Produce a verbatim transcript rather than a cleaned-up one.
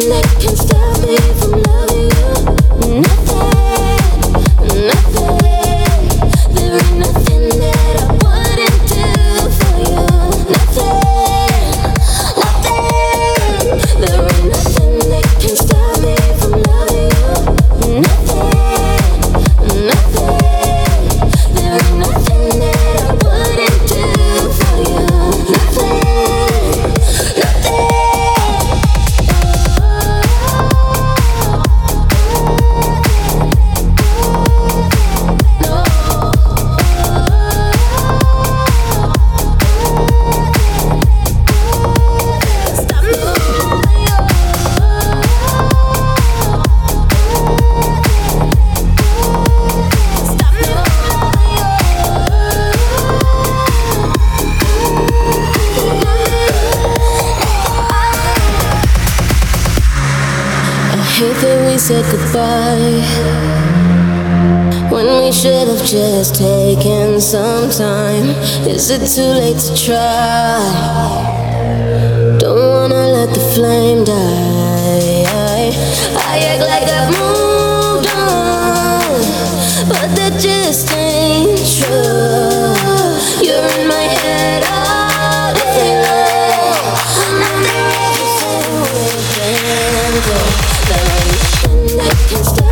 that can stop me from loving you. Nothing, nothing. There ain't nothing that I wouldn't do for you. Nothing, nothing. There ain't nothing that can stop me from loving you. Nothing, nothing. There ain't nothing that I wouldn't do for you. Nothing, nothing. Hate that we said goodbye when we should have just taken some time. Is it too late to try? Don't wanna let the flame die. I act like I've moved on, but that just ain't true. You're in my head all day long. Nothing you say will bend. There ain't nothing that can stop